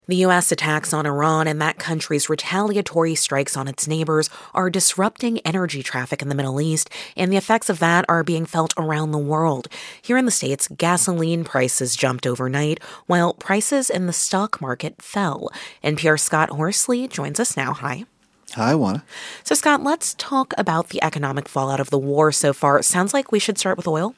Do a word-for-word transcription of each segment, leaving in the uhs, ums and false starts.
The U S attacks on Iran and that country's retaliatory strikes on its neighbors are disrupting energy traffic in the Middle East, and the effects of that are being felt around the world. Here in the States, gasoline prices jumped overnight, while prices in the stock market fell. N P R's Scott Horsley joins us now. Hi. Hi, Juana. So, Scott, let's talk about the economic fallout of the war so far. It sounds like we should start with oil.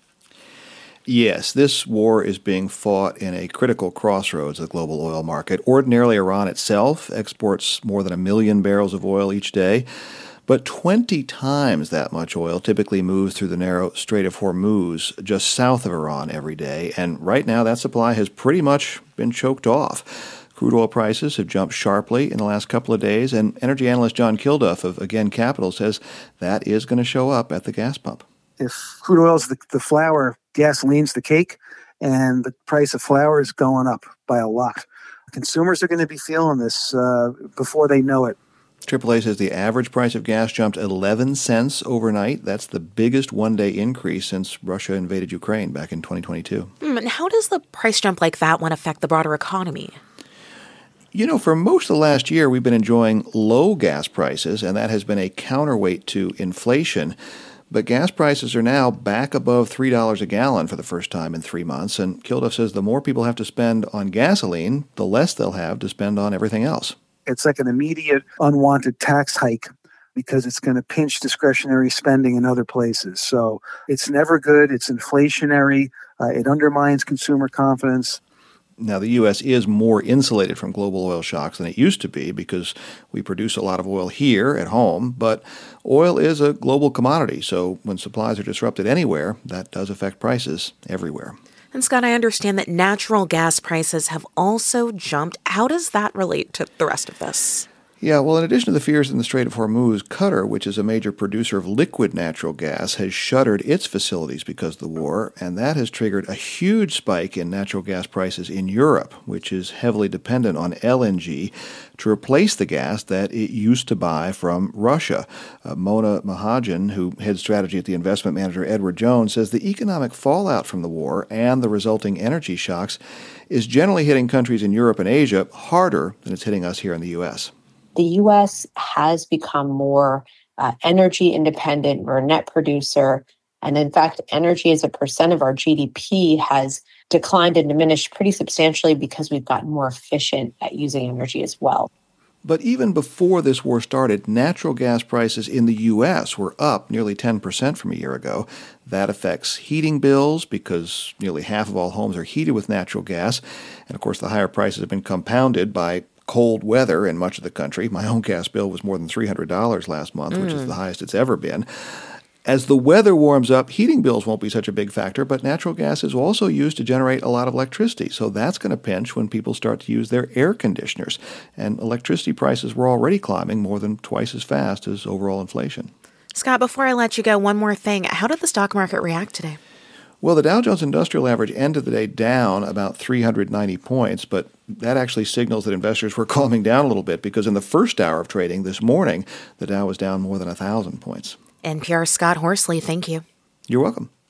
Yes, this war is being fought in a critical crossroads of the global oil market. Ordinarily, Iran itself exports more than a million barrels of oil each day, but twenty times that much oil typically moves through the narrow Strait of Hormuz just south of Iran every day, and right now that supply has pretty much been choked off. Crude oil prices have jumped sharply in the last couple of days, and energy analyst John Kilduff of Again Capital says that is going to show up at the gas pump. If crude oil is the, the flour, gasoline's the cake, and the price of flour is going up by a lot. Consumers are going to be feeling this uh, before they know it. triple A says the average price of gas jumped eleven cents overnight. That's the biggest one-day increase since Russia invaded Ukraine back in twenty twenty-two. Mm, and how does the price jump like that one affect the broader economy? You know, for most of the last year, we've been enjoying low gas prices, and that has been a counterweight to inflation. But gas prices are now back above three dollars a gallon for the first time in three months. And Kilduff says the more people have to spend on gasoline, the less they'll have to spend on everything else. It's like an immediate unwanted tax hike because it's going to pinch discretionary spending in other places. So it's never good. It's inflationary. Uh, it undermines consumer confidence. Now, the U S is more insulated from global oil shocks than it used to be because we produce a lot of oil here at home, but oil is a global commodity, so when supplies are disrupted anywhere, that does affect prices everywhere. And Scott, I understand that natural gas prices have also jumped. How does that relate to the rest of this? Yeah, well, in addition to the fears in the Strait of Hormuz, Qatar, which is a major producer of liquid natural gas, has shuttered its facilities because of the war, and that has triggered a huge spike in natural gas prices in Europe, which is heavily dependent on L N G to replace the gas that it used to buy from Russia. Uh, Mona Mahajan, who heads strategy at the investment manager Edward Jones, says the economic fallout from the war and the resulting energy shocks is generally hitting countries in Europe and Asia harder than it's hitting us here in the U S. The U S has become more uh, energy independent. We're a net producer. And in fact, energy as a percent of our G D P has declined and diminished pretty substantially because we've gotten more efficient at using energy as well. But even before this war started, natural gas prices in the U S were up nearly ten percent from a year ago. That affects heating bills because nearly half of all homes are heated with natural gas. And of course, the higher prices have been compounded by cold weather in much of the country. My own gas bill was more than three hundred dollars last month, mm. which is the highest it's ever been. As the weather warms up, heating bills won't be such a big factor, but natural gas is also used to generate a lot of electricity. So that's going to pinch when people start to use their air conditioners. And electricity prices were already climbing more than twice as fast as overall inflation. Scott, before I let you go, one more thing. How did the stock market react today? Well, the Dow Jones Industrial Average ended the day down about three hundred ninety points, but that actually signals that investors were calming down a little bit because in the first hour of trading this morning, the Dow was down more than one thousand points. N P R's Scott Horsley, thank you. You're welcome.